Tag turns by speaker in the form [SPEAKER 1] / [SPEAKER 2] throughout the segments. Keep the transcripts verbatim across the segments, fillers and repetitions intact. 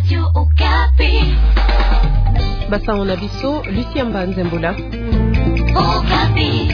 [SPEAKER 1] Radio Okapi.
[SPEAKER 2] Basa on abiso, Lucien Banzembola.
[SPEAKER 1] Okapi.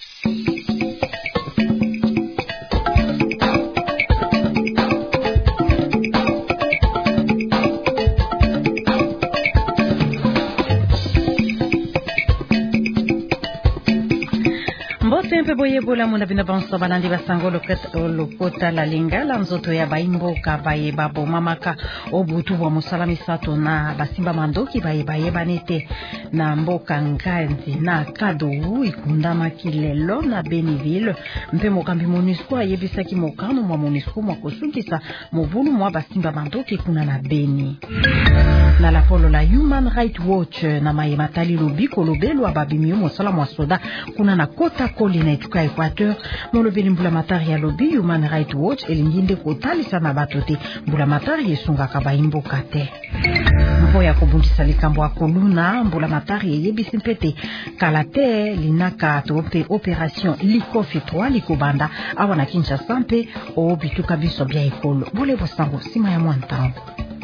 [SPEAKER 3] Mpe boyebola muna bina banso banandi basango lokota la lingala nzoto ya baimboka baye babo mamaka obutu bwa musala misato na basimba mandoki baye baye banete na mboka nganzi na kadowu ikundama kilelo na Beniville mpe mokambi MONUSCO ayebisaki mokano mwa MONUSCO mwa kosunkisa mobulu mwa basimba mandoki kuna na Beni na la polo la Human Rights Watch na maye matali lobiko lobelo ababimiyo mosala mwa soda kuna na kota kolina etuka Equateur molobeli mbula matari ya lobi Human Rights Watch elinginde kotalisa na batote mbula matari esungaka baimboka te mpo ya kobundisa likambo akoluna mbula matari eyebisi mpete kalate linaka tope operation likofi trois likobanda awa na Kinshasa mpe obituka biso bya ekolo bole bosango sima ya mwantango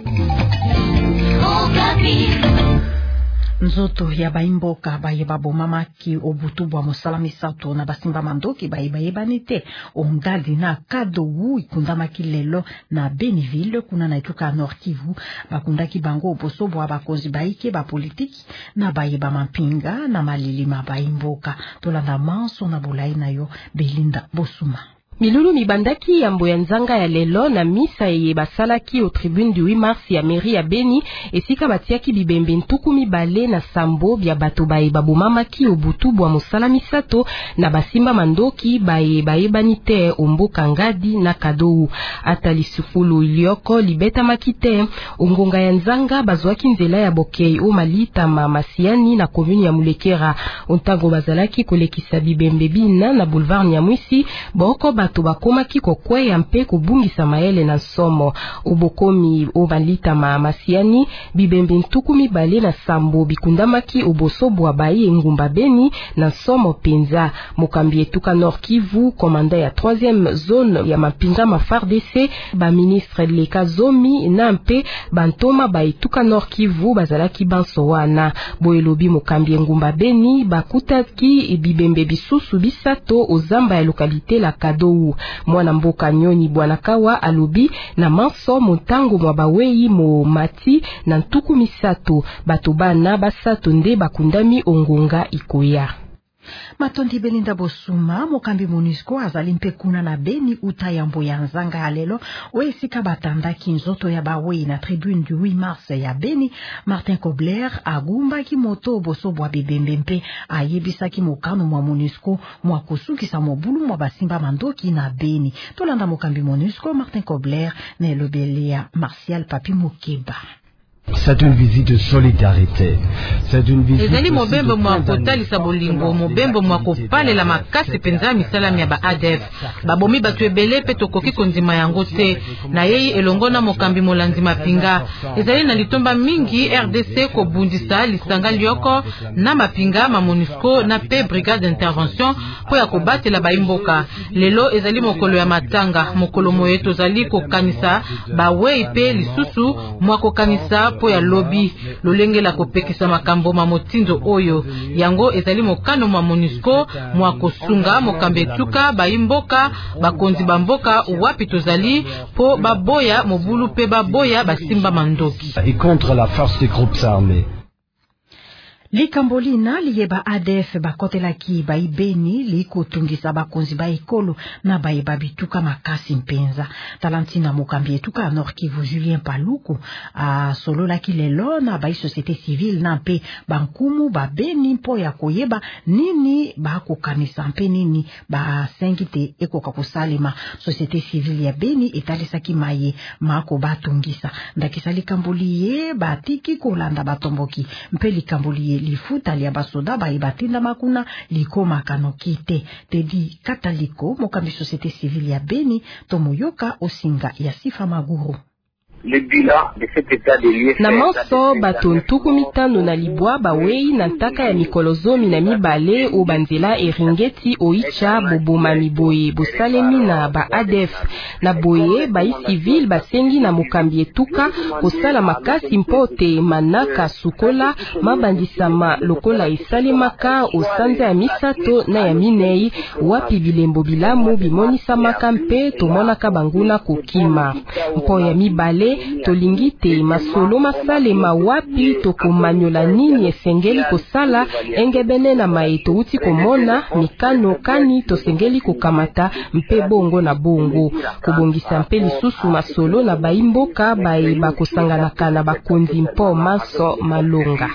[SPEAKER 3] nzoto ya baimboka baye babo mamaki obutu bwa musala misato na basimba mandoki baye baye banete ongali na kadowu ikundamaki lelo na Beniville kuna na etuka Nord Kivu bakundaki bango oboso bwa bakonzi baike ba politiki na baye ba mampinga na malilima baimboka tolanda manso na bulai na yo Belinda Bosuma.
[SPEAKER 2] Milulu mibandaki ya mboya nzanga ya lelo na misa eye basalaki au tribune du huit mars ya mairie ya Beni esika batiaki bibembe ntuku mibale na sambo bya bato baye babomamaki obutu bwa musala misato na basimba mandoki baye baye banite omboka ngadi na kadowu atali sufulu ilioko libeta makite ongonga ya nzanga bazwaki nzela ya bokei o malita ma masiani na commune ya Mulekera ontango bazalaki kolekisa bibembe bina na boulevard Nyamwisi boko bato bakomaki kokweya mpe kobungisa maele na somo obokomi obalita ma masiani bibembe ntuku mibale na sambo bikundamaki oboso bwa baye ngumba Beni na somo penza mokambi etuka Nord Kivu komanda ya troisième zone ya mapinga ma F A R D C ba ministre Leka Zomi na mpe bantoma ba etuka Nord Kivu bazalaki banso wana boelobi mokambi ngumba Beni bakutaki bibembe bisusu bisato ozamba ya lokalite la Kado mwana mboka nyoni bwana kawa alobi na manso motango mwa bawei mo mati na ntuku misato bato bana basato nde bakundami ongonga ikoya.
[SPEAKER 3] Matondi Belinda Bosuma mokambi MONUSCO azali mpe kuna na Beni utayambo ya nzanga ya lelo oesika batandaki nzoto ya bawei na tribune du huit mars ya Beni. Martin Kobler agumbaki moto boso bwa bibembe mpe ayebisaki mokano mwa MONUSCO mwa kusukisa mobulu mwa basimba mandoki na Beni. Tolanda mokambi MONUSCO Martin Kobler na elobelea Martial Papi Mokeba.
[SPEAKER 4] C'est une visite de solidarité. C'est une visite.
[SPEAKER 5] Ezali mobembo mwa kotalisa bolingo, mobembo mwa kopalela makasi penza misala ya ba A D F. Babomi batu ebele pe tokoki kondima yango te. Na yei elongona mokambi molanzi mapinga. Ezali na litomba mingi R D C ko bundisa lisanga lioko na mapinga ma MONUSCO na pe brigade d'intervention po ya kobatela baimboka. Lelo ezali mokolo ya matanga, mokolo moyeto zali ko kanisa ba wei pe lisusu mwa ko kanisa po ya lobby lolenge la kopekisa makambo ma motindo oyo yango ezali mokano mwa MONUSCO mwa kosunga mokambe tuka baimboka bakonzi bamboka wapi tozali po baboya mobulu pe baboya basimba mandoki
[SPEAKER 4] et contre la force des groupes armés.
[SPEAKER 3] Likambolina liyeba A D F bakotelaki baibeni likotungisa bakonzi ba ekolo na baiba bituka makasi mpenza. Talantina mokambi etuka Nord Kivu Julien Paluku a sololaki lelo na bai société civile na mpe bankumu babeni mpo ya koyeba nini bakokanisa mpe nini basengite ekoka kosalema. Société civile ya Beni etalisaki maye mako batungisa ndakisa likamboliye batiki kolanda batomboki mpe likamboliye lifuta lia basoda bayi batinda makuna likoma kanokite. Tedi Kataliko mokambi société civile ya Beni tomoyoka osinga ya Sifa Maguru.
[SPEAKER 2] na manso bato ntuku mitano na libwa bawei na ntaka ya mikolo zomi na mibale o banzela eringeti oicha boboma miboye bosalemi na ba A D F na boye bai civil basengi na mokambi etuka kosala makasi mpote manaka sukola mabandisama lokola esalemaka osanza ya misato na ya minei wapi bilembo bilamu bimonisamaka mpe tomonaka banguna kokima mpo ya mibale tolingi te masolo masalema wapi tokomanyola nini esengeli kosala engebene na maeto uti komona mikano kani tosengeli kokamata mpe bongo na bongo kobongisa mpe lisusu masolo na baimboka bae bakosanganaka na bakonzi mpo maso malonga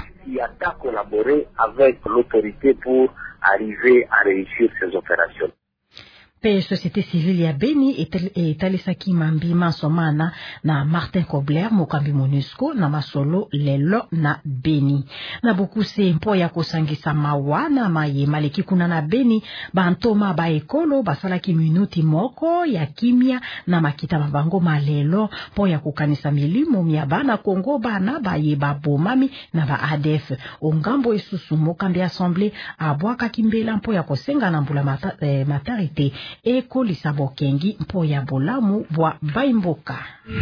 [SPEAKER 3] Pe société civile ya Beni etalisaki mambi masomana na Martin Kobler mokambi MONUSCO na masolo lelo na Beni na bokuse mpo ya kosangisa mawa na mayema leki kuna na Beni bantoma ba ekolo basalaki minuti moko ya kimia na makita mabango malelo mpo ya kukanisa milimo mya bana Kongo bana baye babomami na ba A D F ongambo esusu mokambi assemblée abwaka kimbela mpo ya kosenga na mbula mata, eh, matarite eko lisabokengi mpo ya bolamu bwa baimboka.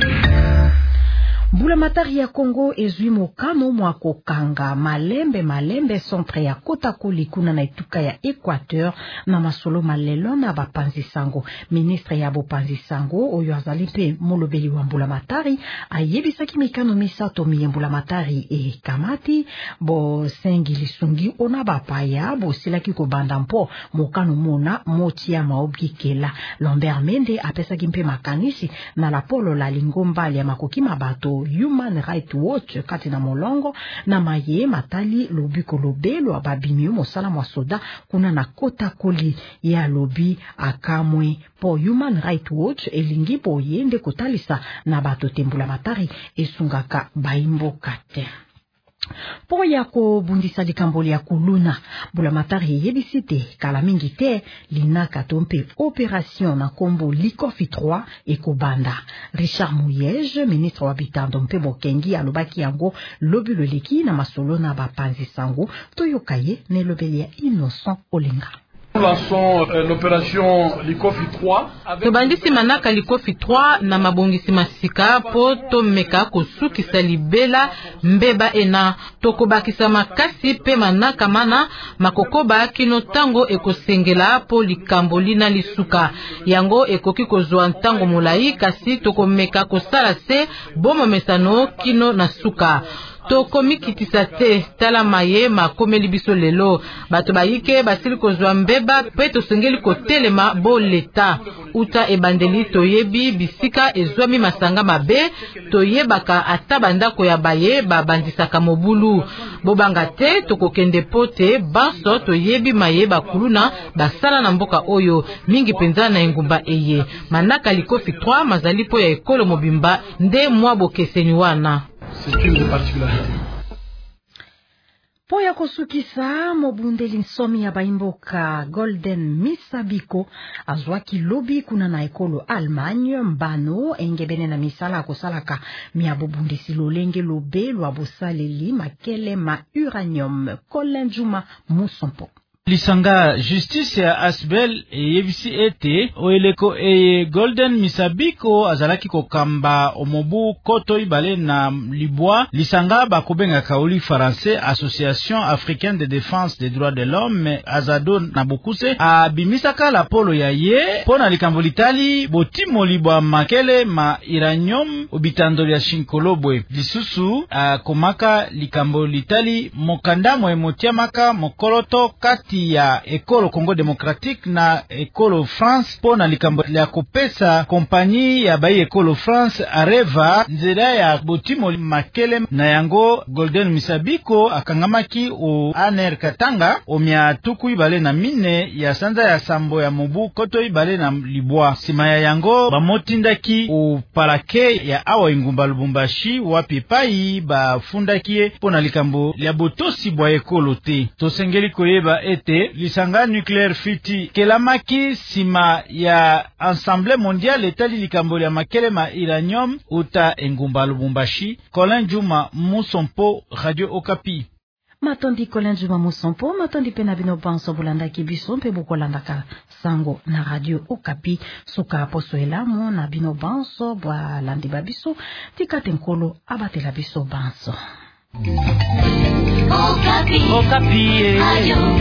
[SPEAKER 3] Mbula matari ya Kongo ezui mokamo mwa kokanga malembe malembe centre ya Kotakoli kuna na etuka ya Equateur na masolo malelo na bapanzi sango. Ministre ya bopanzi sango oyo azali mpe molobeli wa mbula matari ayebisaki mikano misato miye mbula matari e kamati bo sengi lisungi ona bapaya bo silaki kobanda mpo mokano mona moti ya maobikela. Lambert Mende apesaki mpe makanisi na la polo la lingombali ya makoki mabato Human Rights Watch kati na molongo na maye matali lobi kolobelo ababimi mosala mwa soda kuna na Kotakoli ya lobi akamwe po Human Rights Watch elingi po yende kotalisa na bato tembula matari esungaka baimboka te. Po ya ko bundisa likambo ya kuluna mbula matari yebisite kala mingi te linaka tompe opération na kombo Likofi trois ekobanda. Richard Mouyege, ministre wa bitando mpe bokengi alobaki yango lobi loleki na masolo na bapanzi sango toyokaye ne lobeli ya Innocent Olenga.
[SPEAKER 6] L'opération Likofi trois
[SPEAKER 5] tobandisi manaka Likofi trois na mabongisi masika po tomeka kosukisa libela mbeba ena tokobakisa makasi pe manaka mana makokoba kino tango ekosengela po likambo lina lisuka yango ekoki kozwa ntango molai kasi tokomeka kosala se bomo mesano kino na suka toko mikitisa te tala maye makomeli biso lelo bato bayike basili kozwa mbeba pe tosengeli kotelema bo leta uta ebandeli toyebi bisika ezwami masanga mabe toyebaka ata bandako ya baye babandisaka mobulu bobanga te tokokende pote banso toyebi maye bakuluna basala na mboka oyo mingi penza na engumba eye manaka Likofi trois mazali po ya ekolo mobimba nde mwa bokeseni wana.
[SPEAKER 6] C'est une des particularités.
[SPEAKER 3] Po ya kosukisa mobundeli nsomi ya baimboka Golden Misabiko azwaki lobi kuna na ekolo Allemagne mbano engebene na misala kosalaka miya bobundisi lolenge lobe lwa bosaleli makele ma uranium. Colin Juma Musompo.
[SPEAKER 7] Lisanga justice ya Asbel eyebisi ete oeleko eye Golden Misabiko azalaki kokamba omobu koto ibale na libwa lisanga bakobenga kauli français Association Africaine de Défense des Droits de l'Homme azado na bokuse abimisaka la polo ya ye pona likambo litali botimo libwa makele ma uranium obitandoli ya Shinkolobwe lisusu akomaka likambo litali mokanda mwe motiamaka mokoloto kati ya ekolo Congo Democratique na ekolo France pona likambo ya kopesa kompani ya bayi ekolo France areva nzela ya botimo makele na yango Golden Misabiko akangamaki o Aner Katanga o mia tuku ibale na mine ya sanza ya sambo ya mobu koto ibale na libwa sima ya yango bamotindaki o parake ya awa ingumba Lubumbashi wapi pai bafundaki pona likambo ya botosi bwa ekolo te tosengeli koyeba et ete lisanga nucléaire fiti kelamaki sima ya Assemblée mondiale etali likambo ya makelema uranium uta engumba Lubumbashi. Colin Juma Musompo, Radio Okapi.
[SPEAKER 3] Matondi Colin Juma Musompo, matondi pena bino banso bulanda kibiso mpe bukolandaka sango na Radio Okapi. Suka poso elamu na bino banso bwa landi babiso tikate nkolo abatela biso banso.
[SPEAKER 1] Okapi.
[SPEAKER 7] Okapi.
[SPEAKER 1] Radio